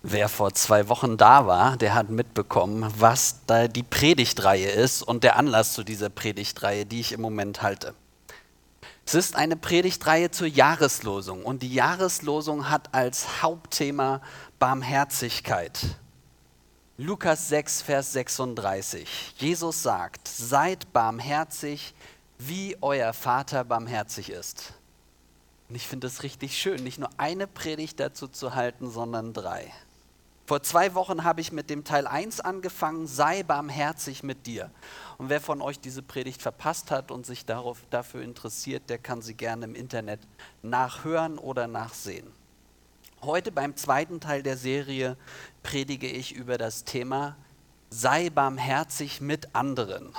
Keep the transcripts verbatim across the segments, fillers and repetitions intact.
Wer vor zwei Wochen da war, der hat mitbekommen, was da die Predigtreihe ist und der Anlass zu dieser Predigtreihe, die ich im Moment halte. Es ist eine Predigtreihe zur Jahreslosung und die Jahreslosung hat als Hauptthema Barmherzigkeit. Lukas sechs, Vers sechsunddreißig. Jesus sagt, seid barmherzig, wie euer Vater barmherzig ist. Und ich finde es richtig schön, nicht nur eine Predigt dazu zu halten, sondern drei. Vor zwei Wochen habe ich mit dem Teil eins angefangen, sei barmherzig mit dir. Und wer von euch diese Predigt verpasst hat und sich darauf, dafür interessiert, der kann sie gerne im Internet nachhören oder nachsehen. Heute beim zweiten Teil der Serie predige ich über das Thema, sei barmherzig mit anderen.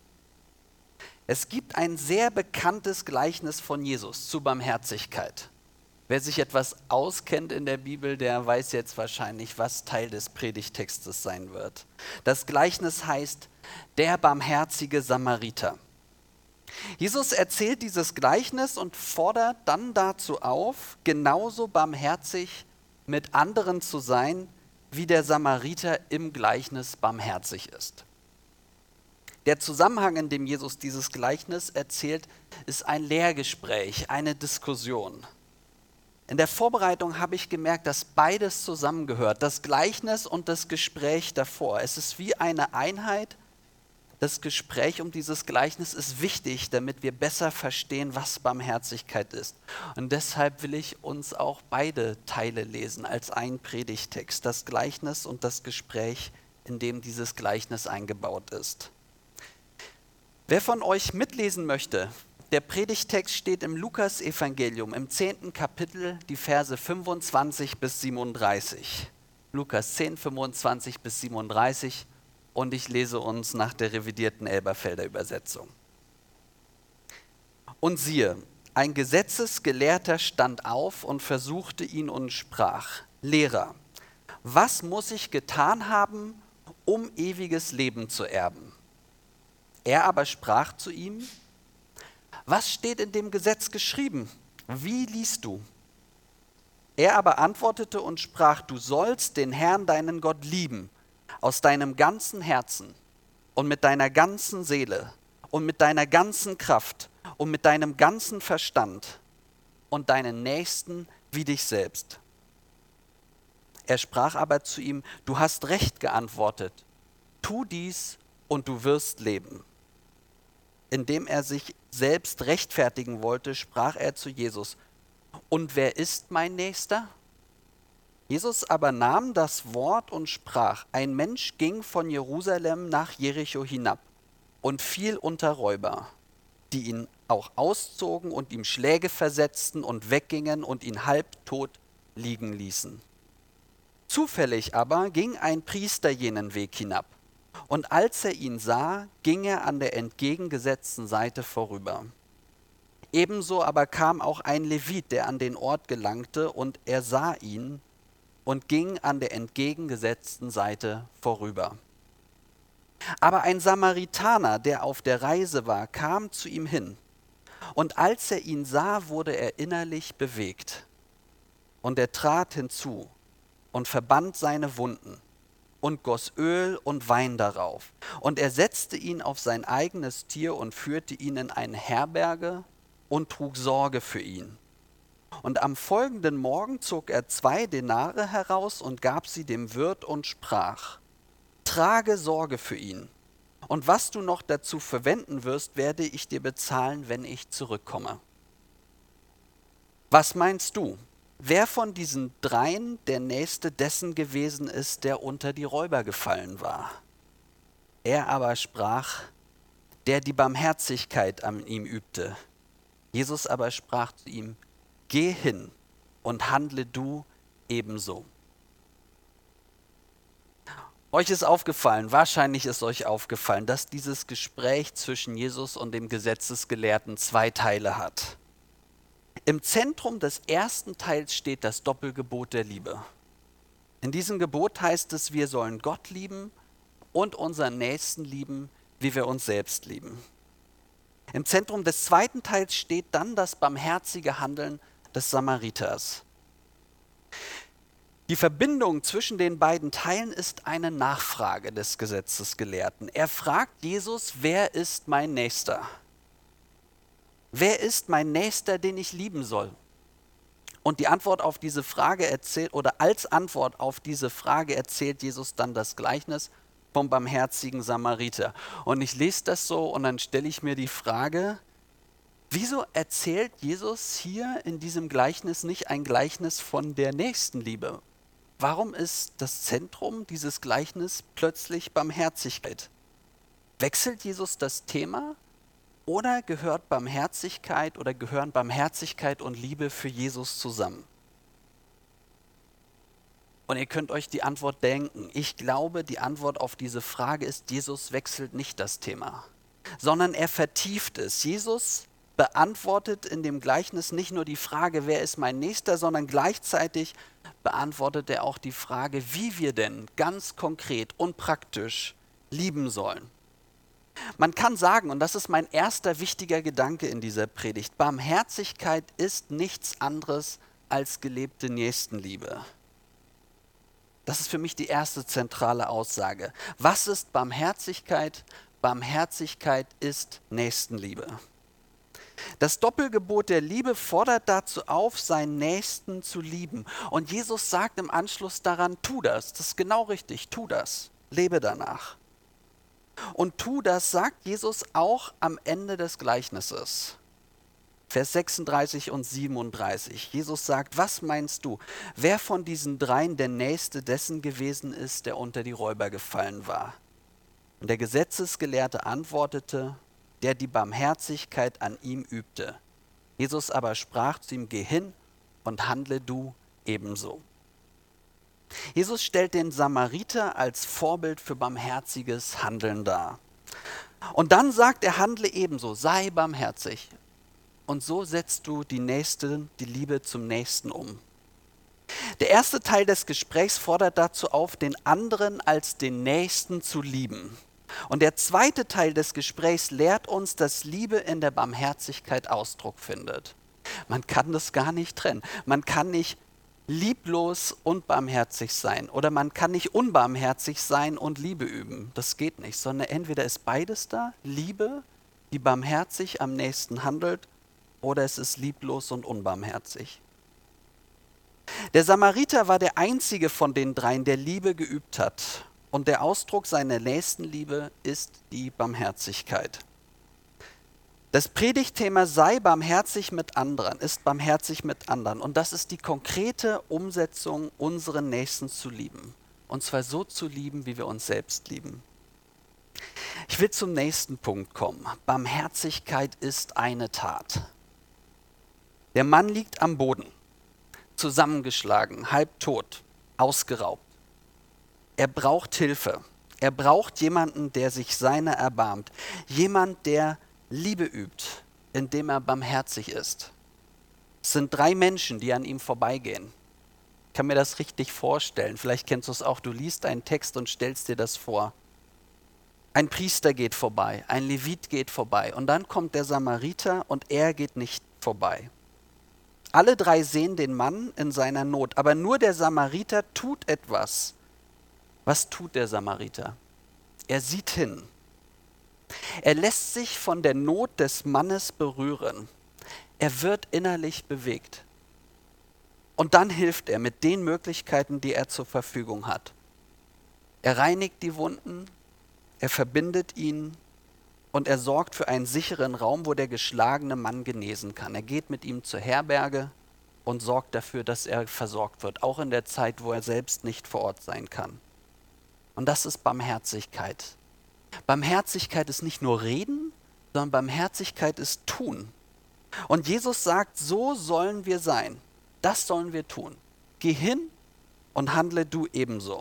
Es gibt ein sehr bekanntes Gleichnis von Jesus zu Barmherzigkeit. Wer sich etwas auskennt in der Bibel, der weiß jetzt wahrscheinlich, was Teil des Predigttextes sein wird. Das Gleichnis heißt, der barmherzige Samariter. Jesus erzählt dieses Gleichnis und fordert dann dazu auf, genauso barmherzig mit anderen zu sein, wie der Samariter im Gleichnis barmherzig ist. Der Zusammenhang, in dem Jesus dieses Gleichnis erzählt, ist ein Lehrgespräch, eine Diskussion. In der Vorbereitung habe ich gemerkt, dass beides zusammengehört, das Gleichnis und das Gespräch davor. Es ist wie eine Einheit. Das Gespräch um dieses Gleichnis ist wichtig, damit wir besser verstehen, was Barmherzigkeit ist. Und deshalb will ich uns auch beide Teile lesen als ein Predigtext, das Gleichnis und das Gespräch, in dem dieses Gleichnis eingebaut ist. Wer von euch mitlesen möchte, der Predigtext steht im Lukas-Evangelium im zehnten Kapitel, die Verse fünfundzwanzig bis siebenunddreißig. Lukas zehn, fünfundzwanzig bis siebenunddreißig und ich lese uns nach der revidierten Elberfelder Übersetzung. Und siehe, ein Gesetzesgelehrter stand auf und versuchte ihn und sprach, Lehrer, was muss ich getan haben, um ewiges Leben zu erben? Er aber sprach zu ihm, was steht in dem Gesetz geschrieben? Wie liest du? Er aber antwortete und sprach, du sollst den Herrn, deinen Gott, lieben, aus deinem ganzen Herzen und mit deiner ganzen Seele und mit deiner ganzen Kraft und mit deinem ganzen Verstand und deinen Nächsten wie dich selbst. Er sprach aber zu ihm, du hast recht geantwortet, tu dies und du wirst leben. Indem er sich selbst rechtfertigen wollte, sprach er zu Jesus, und wer ist mein Nächster? Jesus aber nahm das Wort und sprach, ein Mensch ging von Jerusalem nach Jericho hinab und fiel unter Räuber, die ihn auch auszogen und ihm Schläge versetzten und weggingen und ihn halbtot liegen ließen. Zufällig aber ging ein Priester jenen Weg hinab. Und als er ihn sah, ging er an der entgegengesetzten Seite vorüber. Ebenso aber kam auch ein Levit, der an den Ort gelangte, und er sah ihn und ging an der entgegengesetzten Seite vorüber. Aber ein Samaritaner, der auf der Reise war, kam zu ihm hin. Und als er ihn sah, wurde er innerlich bewegt. Und er trat hinzu und verband seine Wunden und goss Öl und Wein darauf. Und er setzte ihn auf sein eigenes Tier und führte ihn in eine Herberge und trug Sorge für ihn. Und am folgenden Morgen zog er zwei Denare heraus und gab sie dem Wirt und sprach, trage Sorge für ihn. Und was du noch dazu verwenden wirst, werde ich dir bezahlen, wenn ich zurückkomme. Was meinst du? Wer von diesen dreien der Nächste dessen gewesen ist, der unter die Räuber gefallen war? Er aber sprach, der die Barmherzigkeit an ihm übte. Jesus aber sprach zu ihm, geh hin und handle du ebenso. Euch ist aufgefallen, wahrscheinlich ist euch aufgefallen, dass dieses Gespräch zwischen Jesus und dem Gesetzesgelehrten zwei Teile hat. Im Zentrum des ersten Teils steht das Doppelgebot der Liebe. In diesem Gebot heißt es, wir sollen Gott lieben und unseren Nächsten lieben, wie wir uns selbst lieben. Im Zentrum des zweiten Teils steht dann das barmherzige Handeln des Samariters. Die Verbindung zwischen den beiden Teilen ist eine Nachfrage des Gesetzesgelehrten. Er fragt Jesus, wer ist mein Nächster? Wer ist mein Nächster, den ich lieben soll? Und die Antwort auf diese Frage erzählt, oder als Antwort auf diese Frage erzählt Jesus dann das Gleichnis vom barmherzigen Samariter. Und ich lese das so und dann stelle ich mir die Frage, wieso erzählt Jesus hier in diesem Gleichnis nicht ein Gleichnis von der Nächstenliebe? Warum ist das Zentrum dieses Gleichnisses plötzlich Barmherzigkeit? Wechselt Jesus das Thema oder gehört Barmherzigkeit oder gehören Barmherzigkeit und Liebe für Jesus zusammen? Und ihr könnt euch die Antwort denken. Ich glaube, die Antwort auf diese Frage ist, Jesus wechselt nicht das Thema, sondern er vertieft es. Jesus beantwortet in dem Gleichnis nicht nur die Frage, wer ist mein Nächster, sondern gleichzeitig beantwortet er auch die Frage, wie wir denn ganz konkret und praktisch lieben sollen. Man kann sagen, und das ist mein erster wichtiger Gedanke in dieser Predigt, Barmherzigkeit ist nichts anderes als gelebte Nächstenliebe. Das ist für mich die erste zentrale Aussage. Was ist Barmherzigkeit? Barmherzigkeit ist Nächstenliebe. Das Doppelgebot der Liebe fordert dazu auf, seinen Nächsten zu lieben. Und Jesus sagt im Anschluss daran, tu das. Das ist genau richtig, tu das. Lebe danach. Und tu das, sagt Jesus auch am Ende des Gleichnisses. Vers sechsunddreißig und siebenunddreißig. Jesus sagt, was meinst du, wer von diesen dreien der Nächste dessen gewesen ist, der unter die Räuber gefallen war? Und der Gesetzesgelehrte antwortete, der die Barmherzigkeit an ihm übte. Jesus aber sprach zu ihm, geh hin und handle du ebenso. Jesus stellt den Samariter als Vorbild für barmherziges Handeln dar. Und dann sagt er, handle ebenso, sei barmherzig. Und so setzt du die Nächste, die Liebe zum Nächsten um. Der erste Teil des Gesprächs fordert dazu auf, den anderen als den Nächsten zu lieben. Und der zweite Teil des Gesprächs lehrt uns, dass Liebe in der Barmherzigkeit Ausdruck findet. Man kann das gar nicht trennen. Man kann nicht lieblos und barmherzig sein oder man kann nicht unbarmherzig sein und Liebe üben. Das geht nicht, sondern entweder ist beides da, Liebe, die barmherzig am nächsten handelt, oder es ist lieblos und unbarmherzig. Der Samariter war der einzige von den dreien, der Liebe geübt hat. Und der Ausdruck seiner Nächstenliebe ist die Barmherzigkeit. Das Predigtthema sei barmherzig mit anderen, ist barmherzig mit anderen. Und das ist die konkrete Umsetzung, unseren Nächsten zu lieben. Und zwar so zu lieben, wie wir uns selbst lieben. Ich will zum nächsten Punkt kommen. Barmherzigkeit ist eine Tat. Der Mann liegt am Boden, zusammengeschlagen, halbtot, ausgeraubt. Er braucht Hilfe. Er braucht jemanden, der sich seiner erbarmt. Jemand, der Liebe übt, indem er barmherzig ist. Es sind drei Menschen, die an ihm vorbeigehen. Ich kann mir das richtig vorstellen. Vielleicht kennst du es auch. Du liest einen Text und stellst dir das vor. Ein Priester geht vorbei, ein Levit geht vorbei und dann kommt der Samariter und er geht nicht vorbei. Alle drei sehen den Mann in seiner Not, aber nur der Samariter tut etwas. Was tut der Samariter? Er sieht hin. Er lässt sich von der Not des Mannes berühren. Er wird innerlich bewegt. Und dann hilft er mit den Möglichkeiten, die er zur Verfügung hat. Er reinigt die Wunden, er verbindet ihn und er sorgt für einen sicheren Raum, wo der geschlagene Mann genesen kann. Er geht mit ihm zur Herberge und sorgt dafür, dass er versorgt wird, auch in der Zeit, wo er selbst nicht vor Ort sein kann. Und das ist Barmherzigkeit. Barmherzigkeit ist nicht nur reden, sondern Barmherzigkeit ist tun. Und Jesus sagt, so sollen wir sein. Das sollen wir tun. Geh hin und handle du ebenso.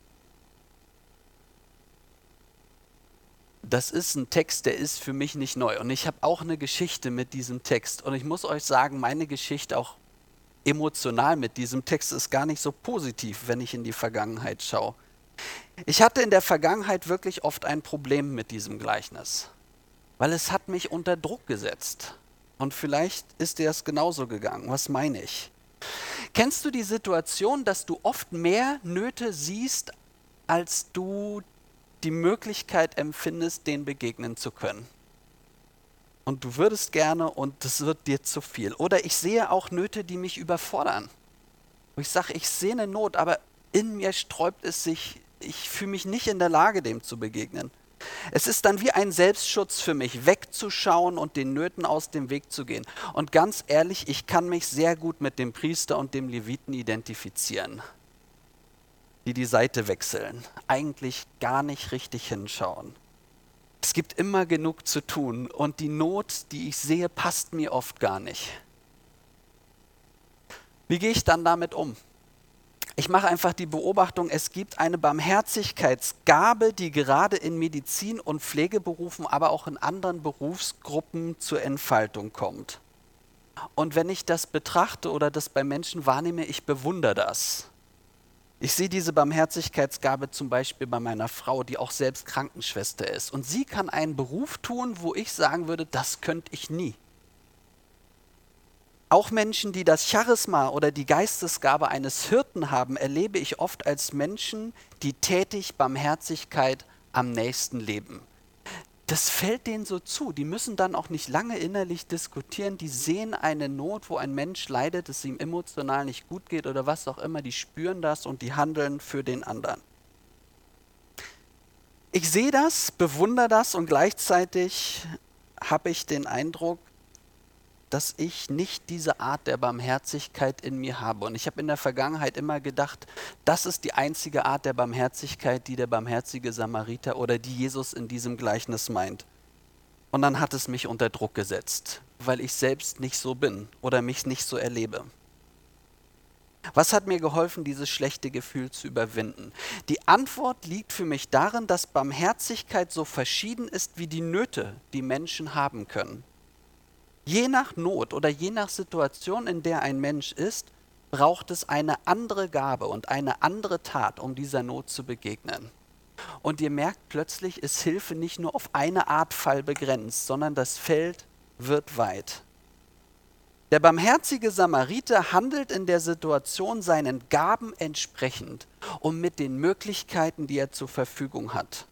Das ist ein Text, der ist für mich nicht neu. Und ich habe auch eine Geschichte mit diesem Text. Und ich muss euch sagen, meine Geschichte auch emotional mit diesem Text ist gar nicht so positiv, wenn ich in die Vergangenheit schaue. Ich hatte in der Vergangenheit wirklich oft ein Problem mit diesem Gleichnis, weil es hat mich unter Druck gesetzt. Und vielleicht ist dir das genauso gegangen. Was meine ich? Kennst du die Situation, dass du oft mehr Nöte siehst, als du die Möglichkeit empfindest, denen begegnen zu können? Und du würdest gerne und es wird dir zu viel. Oder ich sehe auch Nöte, die mich überfordern. Wo ich sage, ich sehe eine Not, aber in mir sträubt es sich, ich fühle mich nicht in der Lage, dem zu begegnen. Es ist dann wie ein Selbstschutz für mich, wegzuschauen und den Nöten aus dem Weg zu gehen. Und ganz ehrlich, ich kann mich sehr gut mit dem Priester und dem Leviten identifizieren, die die Seite wechseln, eigentlich gar nicht richtig hinschauen. Es gibt immer genug zu tun und die Not, die ich sehe, passt mir oft gar nicht. Wie gehe ich dann damit um? Ich mache einfach die Beobachtung, es gibt eine Barmherzigkeitsgabe, die gerade in Medizin- und Pflegeberufen, aber auch in anderen Berufsgruppen zur Entfaltung kommt. Und wenn ich das betrachte oder das bei Menschen wahrnehme, ich bewundere das. Ich sehe diese Barmherzigkeitsgabe zum Beispiel bei meiner Frau, die auch selbst Krankenschwester ist. Und sie kann einen Beruf tun, wo ich sagen würde, das könnte ich nie. Auch Menschen, die das Charisma oder die Geistesgabe eines Hirten haben, erlebe ich oft als Menschen, die tätig Barmherzigkeit am nächsten leben. Das fällt denen so zu. Die müssen dann auch nicht lange innerlich diskutieren. Die sehen eine Not, wo ein Mensch leidet, es ihm emotional nicht gut geht oder was auch immer. Die spüren das und die handeln für den anderen. Ich sehe das, bewundere das und gleichzeitig habe ich den Eindruck, dass ich nicht diese Art der Barmherzigkeit in mir habe. Und ich habe in der Vergangenheit immer gedacht, das ist die einzige Art der Barmherzigkeit, die der barmherzige Samariter oder die Jesus in diesem Gleichnis meint. Und dann hat es mich unter Druck gesetzt, weil ich selbst nicht so bin oder mich nicht so erlebe. Was hat mir geholfen, dieses schlechte Gefühl zu überwinden? Die Antwort liegt für mich darin, dass Barmherzigkeit so verschieden ist wie die Nöte, die Menschen haben können. Je nach Not oder je nach Situation, in der ein Mensch ist, braucht es eine andere Gabe und eine andere Tat, um dieser Not zu begegnen. Und ihr merkt plötzlich, ist Hilfe nicht nur auf eine Art Fall begrenzt, sondern das Feld wird weit. Der barmherzige Samariter handelt in der Situation seinen Gaben entsprechend und mit den Möglichkeiten, die er zur Verfügung hat.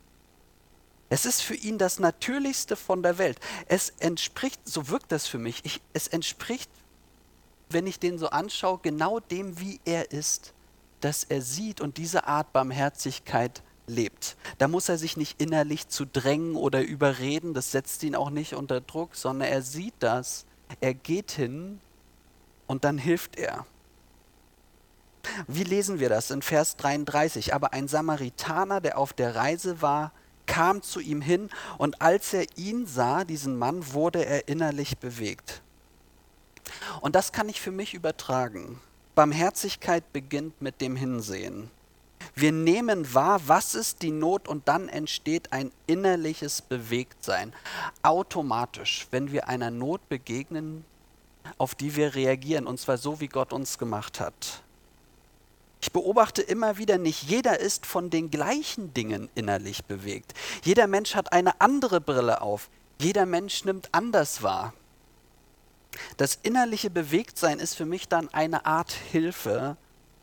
Es ist für ihn das Natürlichste von der Welt. Es entspricht, so wirkt das für mich, ich, es entspricht, wenn ich den so anschaue, genau dem, wie er ist, dass er sieht und diese Art Barmherzigkeit lebt. Da muss er sich nicht innerlich zu drängen oder überreden, das setzt ihn auch nicht unter Druck, sondern er sieht das, er geht hin und dann hilft er. Wie lesen wir das in Vers dreiunddreißig? Aber ein Samaritaner, der auf der Reise war, kam zu ihm hin und als er ihn sah, diesen Mann, wurde er innerlich bewegt. Und das kann ich für mich übertragen. Barmherzigkeit beginnt mit dem Hinsehen. Wir nehmen wahr, was ist die Not und dann entsteht ein innerliches Bewegtsein. Automatisch, wenn wir einer Not begegnen, auf die wir reagieren, und zwar so, wie Gott uns gemacht hat. Ich beobachte immer wieder, nicht jeder ist von den gleichen Dingen innerlich bewegt. Jeder Mensch hat eine andere Brille auf. Jeder Mensch nimmt anders wahr. Das innerliche Bewegtsein ist für mich dann eine Art Hilfe,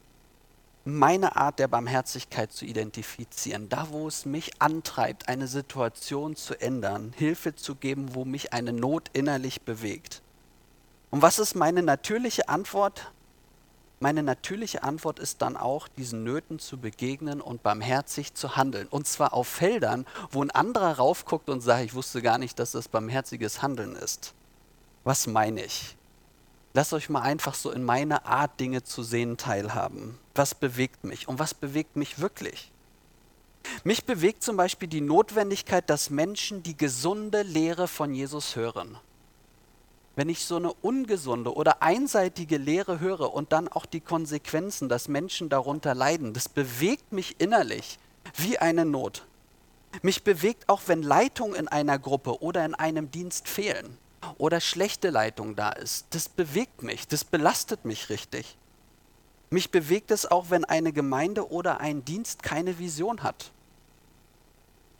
meine Art der Barmherzigkeit zu identifizieren. Da, wo es mich antreibt, eine Situation zu ändern, Hilfe zu geben, wo mich eine Not innerlich bewegt. Und was ist meine natürliche Antwort? Meine natürliche Antwort ist dann auch, diesen Nöten zu begegnen und barmherzig zu handeln. Und zwar auf Feldern, wo ein anderer raufguckt und sagt, ich wusste gar nicht, dass das barmherziges Handeln ist. Was meine ich? Lasst euch mal einfach so in meine Art, Dinge zu sehen, teilhaben. Was bewegt mich und was bewegt mich wirklich? Mich bewegt zum Beispiel die Notwendigkeit, dass Menschen die gesunde Lehre von Jesus hören. Wenn ich so eine ungesunde oder einseitige Lehre höre und dann auch die Konsequenzen, dass Menschen darunter leiden, das bewegt mich innerlich wie eine Not. Mich bewegt auch, wenn Leitung in einer Gruppe oder in einem Dienst fehlen oder schlechte Leitung da ist. Das bewegt mich, das belastet mich richtig. Mich bewegt es auch, wenn eine Gemeinde oder ein Dienst keine Vision hat.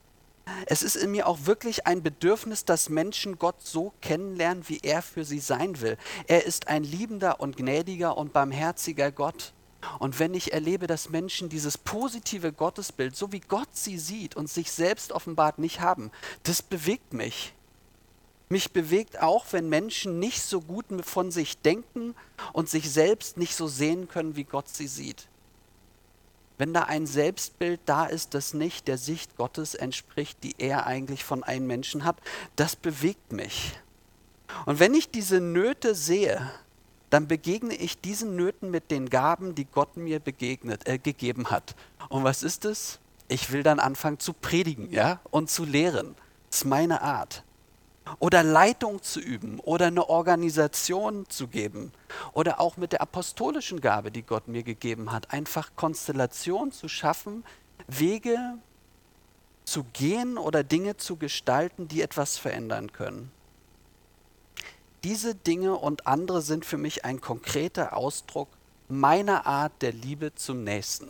Es ist in mir auch wirklich ein Bedürfnis, dass Menschen Gott so kennenlernen, wie er für sie sein will. Er ist ein liebender und gnädiger und barmherziger Gott. Und wenn ich erlebe, dass Menschen dieses positive Gottesbild, so wie Gott sie sieht und sich selbst offenbart, nicht haben, das bewegt mich. Mich bewegt auch, wenn Menschen nicht so gut von sich denken und sich selbst nicht so sehen können, wie Gott sie sieht. Wenn da ein Selbstbild da ist, das nicht der Sicht Gottes entspricht, die er eigentlich von einem Menschen hat, das bewegt mich. Und wenn ich diese Nöte sehe, dann begegne ich diesen Nöten mit den Gaben, die Gott mir begegnet, äh, gegeben hat. Und was ist es? Ich will dann anfangen zu predigen, ja, und zu lehren. Das ist meine Art. Oder Leitung zu üben oder eine Organisation zu geben. Oder auch mit der apostolischen Gabe, die Gott mir gegeben hat, einfach Konstellationen zu schaffen, Wege zu gehen oder Dinge zu gestalten, die etwas verändern können. Diese Dinge und andere sind für mich ein konkreter Ausdruck meiner Art der Liebe zum Nächsten.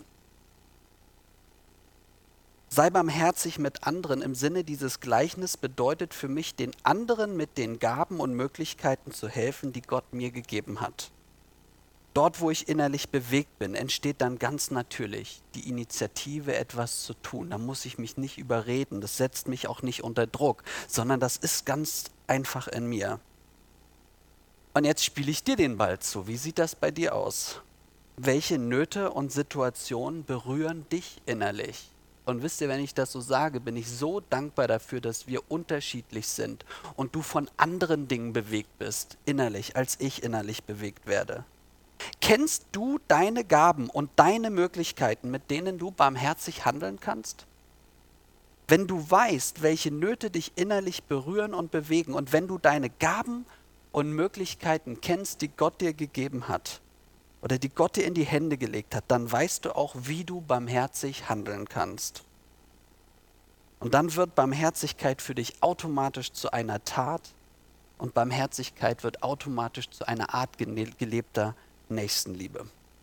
Sei barmherzig mit anderen im Sinne dieses Gleichnisses bedeutet für mich, den anderen mit den Gaben und Möglichkeiten zu helfen, die Gott mir gegeben hat. Dort, wo ich innerlich bewegt bin, entsteht dann ganz natürlich die Initiative, etwas zu tun. Da muss ich mich nicht überreden, das setzt mich auch nicht unter Druck, sondern das ist ganz einfach in mir. Und jetzt spiele ich dir den Ball zu. Wie sieht das bei dir aus? Welche Nöte und Situationen berühren dich innerlich? Und wisst ihr, wenn ich das so sage, bin ich so dankbar dafür, dass wir unterschiedlich sind und du von anderen Dingen bewegt bist, innerlich, als ich innerlich bewegt werde. Kennst du deine Gaben und deine Möglichkeiten, mit denen du barmherzig handeln kannst? Wenn du weißt, welche Nöte dich innerlich berühren und bewegen und wenn du deine Gaben und Möglichkeiten kennst, die Gott dir gegeben hat oder die Gott dir in die Hände gelegt hat, dann weißt du auch, wie du barmherzig handeln kannst. Und dann wird Barmherzigkeit für dich automatisch zu einer Tat und Barmherzigkeit wird automatisch zu einer Art gelebter Nächstenliebe.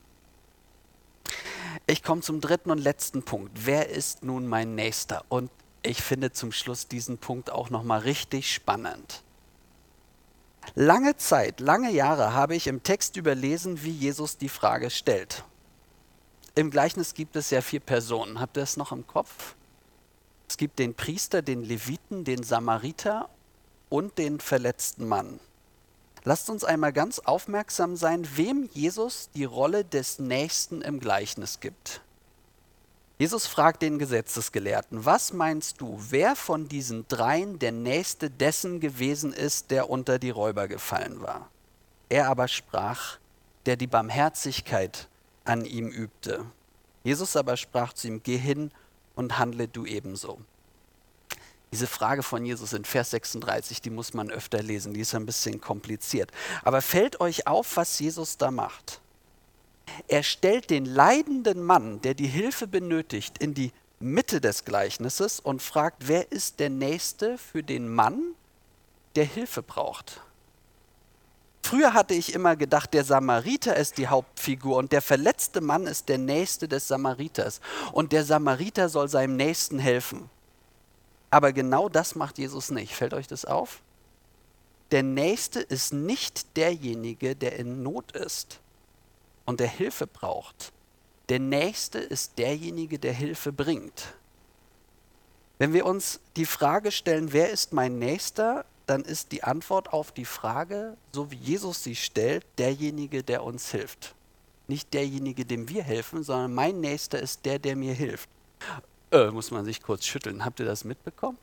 Ich komme zum dritten und letzten Punkt. Wer ist nun mein Nächster? Und ich finde zum Schluss diesen Punkt auch nochmal richtig spannend. Lange Zeit, lange Jahre habe ich im Text überlesen, wie Jesus die Frage stellt. Im Gleichnis gibt es ja vier Personen. Habt ihr das noch im Kopf? Es gibt den Priester, den Leviten, den Samariter und den verletzten Mann. Lasst uns einmal ganz aufmerksam sein, wem Jesus die Rolle des Nächsten im Gleichnis gibt. Jesus fragt den Gesetzesgelehrten, was meinst du, wer von diesen dreien der Nächste dessen gewesen ist, der unter die Räuber gefallen war? Er aber sprach, der die Barmherzigkeit an ihm übte. Jesus aber sprach zu ihm, geh hin und handle du ebenso. Diese Frage von Jesus in Vers sechsunddreißig, die muss man öfter lesen, die ist ein bisschen kompliziert. Aber fällt euch auf, was Jesus da macht? Er stellt den leidenden Mann, der die Hilfe benötigt, in die Mitte des Gleichnisses und fragt, wer ist der Nächste für den Mann, der Hilfe braucht? Früher hatte ich immer gedacht, der Samariter ist die Hauptfigur und der verletzte Mann ist der Nächste des Samariters. Und der Samariter soll seinem Nächsten helfen. Aber genau das macht Jesus nicht. Fällt euch das auf? Der Nächste ist nicht derjenige, der in Not ist und der Hilfe braucht. Der Nächste ist derjenige, der Hilfe bringt. Wenn wir uns die Frage stellen, wer ist mein Nächster, dann ist die Antwort auf die Frage, so wie Jesus sie stellt, derjenige, der uns hilft. Nicht derjenige, dem wir helfen, sondern mein Nächster ist der, der mir hilft. Äh, muss man sich kurz schütteln. Habt ihr das mitbekommen?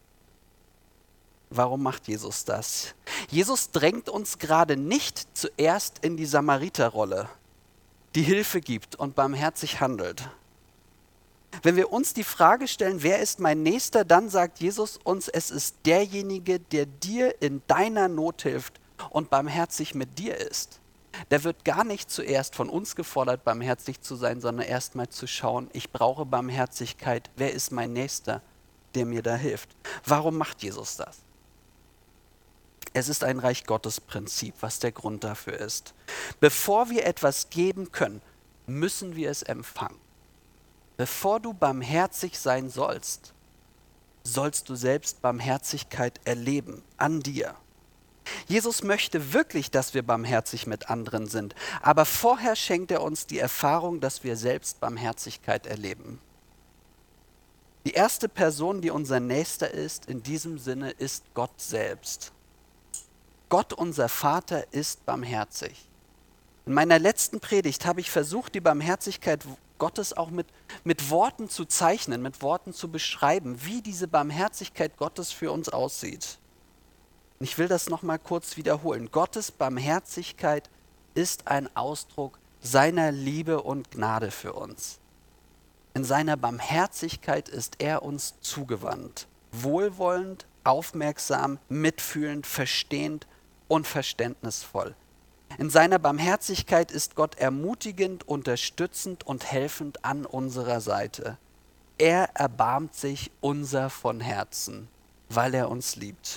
Warum macht Jesus das? Jesus drängt uns gerade nicht zuerst in die Samariterrolle, die Hilfe gibt und barmherzig handelt. Wenn wir uns die Frage stellen, wer ist mein Nächster, dann sagt Jesus uns, es ist derjenige, der dir in deiner Not hilft und barmherzig mit dir ist. Da wird gar nicht zuerst von uns gefordert, barmherzig zu sein, sondern erstmal zu schauen, ich brauche Barmherzigkeit, wer ist mein Nächster, der mir da hilft? Warum macht Jesus das? Es ist ein Reich Gottes Prinzip, was der Grund dafür ist. Bevor wir etwas geben können, müssen wir es empfangen. Bevor du barmherzig sein sollst, sollst du selbst Barmherzigkeit erleben an dir. Jesus möchte wirklich, dass wir barmherzig mit anderen sind, aber vorher schenkt er uns die Erfahrung, dass wir selbst Barmherzigkeit erleben. Die erste Person, die unser Nächster ist, in diesem Sinne ist Gott selbst. Gott, unser Vater, ist barmherzig. In meiner letzten Predigt habe ich versucht, die Barmherzigkeit Gottes auch mit, mit Worten zu zeichnen, mit Worten zu beschreiben, wie diese Barmherzigkeit Gottes für uns aussieht. Und ich will das nochmal kurz wiederholen. Gottes Barmherzigkeit ist ein Ausdruck seiner Liebe und Gnade für uns. In seiner Barmherzigkeit ist er uns zugewandt, wohlwollend, aufmerksam, mitfühlend, verstehend und verständnisvoll. In seiner Barmherzigkeit ist Gott ermutigend, unterstützend und helfend an unserer Seite. Er erbarmt sich unser von Herzen, weil er uns liebt.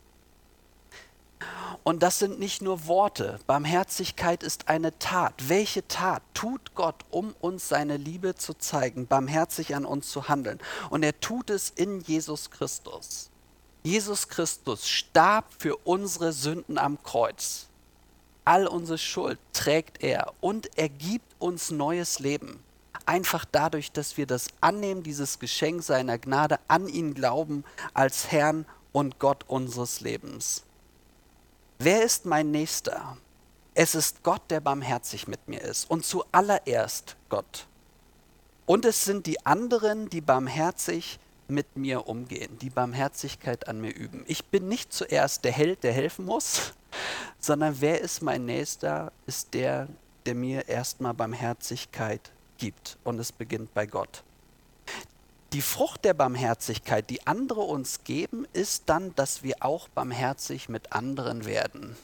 Und das sind nicht nur Worte. Barmherzigkeit ist eine Tat. Welche Tat tut Gott, um uns seine Liebe zu zeigen, barmherzig an uns zu handeln? Und er tut es in Jesus Christus. Jesus Christus starb für unsere Sünden am Kreuz. All unsere Schuld trägt er und er gibt uns neues Leben. Einfach dadurch, dass wir das annehmen, dieses Geschenk seiner Gnade, an ihn glauben als Herrn und Gott unseres Lebens. Wer ist mein Nächster? Es ist Gott, der barmherzig mit mir ist und zuallererst Gott. Und es sind die anderen, die barmherzig mit mir umgehen, die Barmherzigkeit an mir üben. Ich bin nicht zuerst der Held, der helfen muss, sondern wer ist mein Nächster, ist der, der mir erstmal Barmherzigkeit gibt. Und es beginnt bei Gott. Die Frucht der Barmherzigkeit, die andere uns geben, ist dann, dass wir auch barmherzig mit anderen werden.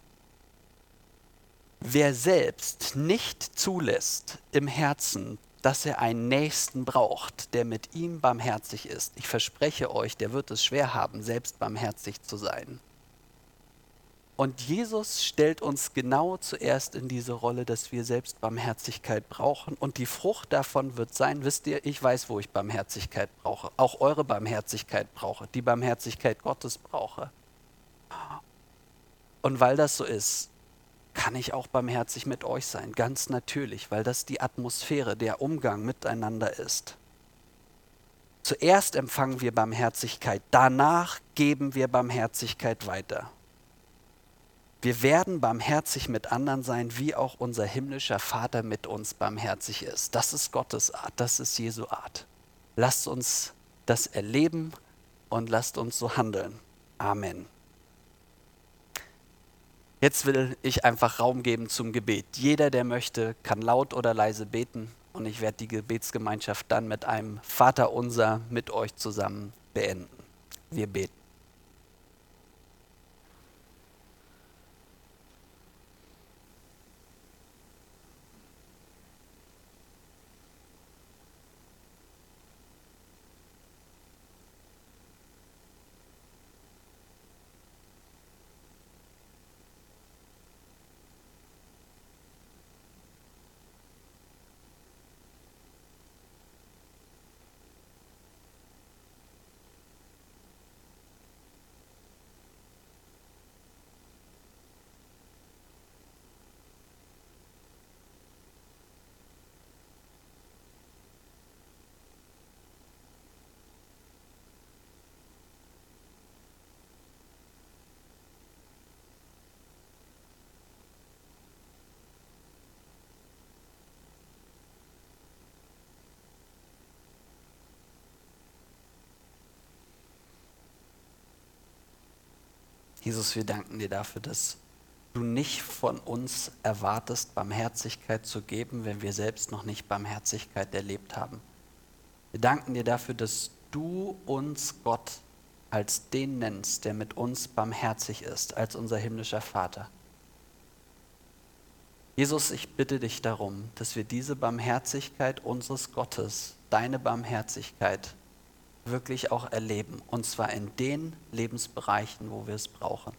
Wer selbst nicht zulässt im Herzen, dass er einen Nächsten braucht, der mit ihm barmherzig ist, ich verspreche euch, der wird es schwer haben, selbst barmherzig zu sein. Und Jesus stellt uns genau zuerst in diese Rolle, dass wir selbst Barmherzigkeit brauchen. Und die Frucht davon wird sein, wisst ihr, ich weiß, wo ich Barmherzigkeit brauche. Auch eure Barmherzigkeit brauche, die Barmherzigkeit Gottes brauche. Und weil das so ist, kann ich auch barmherzig mit euch sein, ganz natürlich, weil das die Atmosphäre, der Umgang miteinander ist. Zuerst empfangen wir Barmherzigkeit, danach geben wir Barmherzigkeit weiter. Wir werden barmherzig mit anderen sein, wie auch unser himmlischer Vater mit uns barmherzig ist. Das ist Gottes Art, das ist Jesu Art. Lasst uns das erleben und lasst uns so handeln. Amen. Jetzt will ich einfach Raum geben zum Gebet. Jeder, der möchte, kann laut oder leise beten und ich werde die Gebetsgemeinschaft dann mit einem Vaterunser mit euch zusammen beenden. Wir beten. Jesus, wir danken dir dafür, dass du nicht von uns erwartest, Barmherzigkeit zu geben, wenn wir selbst noch nicht Barmherzigkeit erlebt haben. Wir danken dir dafür, dass du uns, Gott, als den nennst, der mit uns barmherzig ist, als unser himmlischer Vater. Jesus, ich bitte dich darum, dass wir diese Barmherzigkeit unseres Gottes, deine Barmherzigkeit, wirklich auch erleben. Und zwar in den Lebensbereichen, wo wir es brauchen.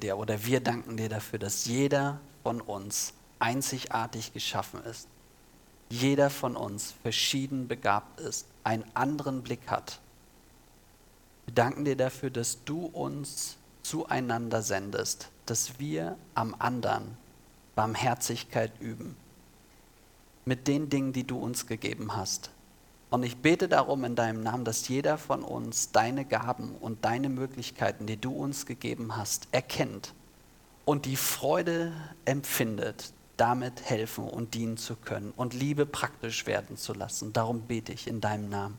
dir oder wir danken dir dafür, dass jeder von uns einzigartig geschaffen ist. Jeder von uns verschieden begabt ist, einen anderen Blick hat. Wir danken dir dafür, dass du uns zueinander sendest, dass wir am anderen Barmherzigkeit üben, mit den Dingen, die du uns gegeben hast. Und ich bete darum in deinem Namen, dass jeder von uns deine Gaben und deine Möglichkeiten, die du uns gegeben hast, erkennt und die Freude empfindet, damit helfen und dienen zu können und Liebe praktisch werden zu lassen. Darum bete ich in deinem Namen.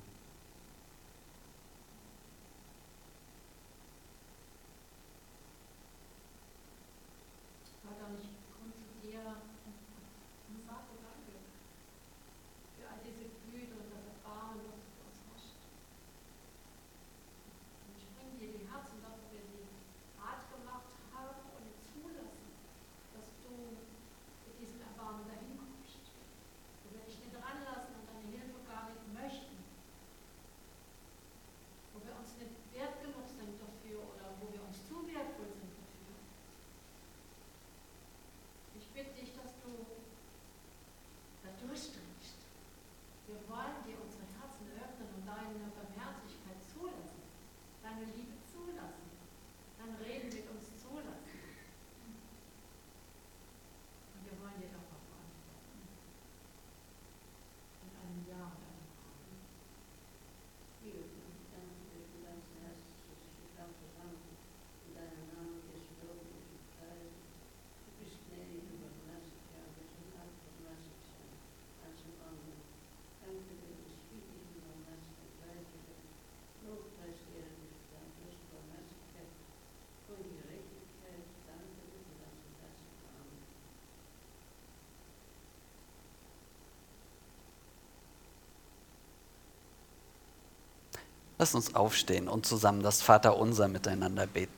Lass uns aufstehen und zusammen das Vaterunser miteinander beten.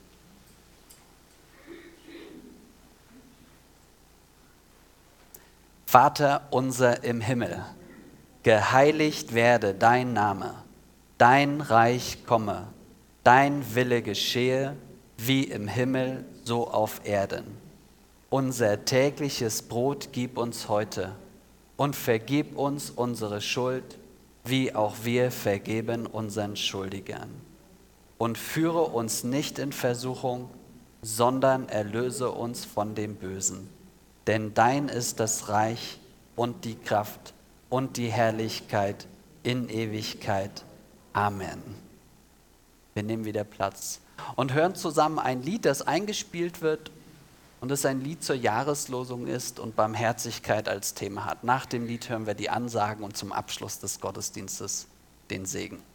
Vater unser im Himmel, geheiligt werde dein Name, dein Reich komme, dein Wille geschehe, wie im Himmel, so auf Erden. Unser tägliches Brot gib uns heute und vergib uns unsere Schuld, wie auch wir vergeben unseren Schuldigern. Und führe uns nicht in Versuchung, sondern erlöse uns von dem Bösen. Denn dein ist das Reich und die Kraft und die Herrlichkeit in Ewigkeit. Amen. Wir nehmen wieder Platz und hören zusammen ein Lied, das eingespielt wird und es ein Lied zur Jahreslosung ist und Barmherzigkeit als Thema hat. Nach dem Lied hören wir die Ansagen und zum Abschluss des Gottesdienstes den Segen.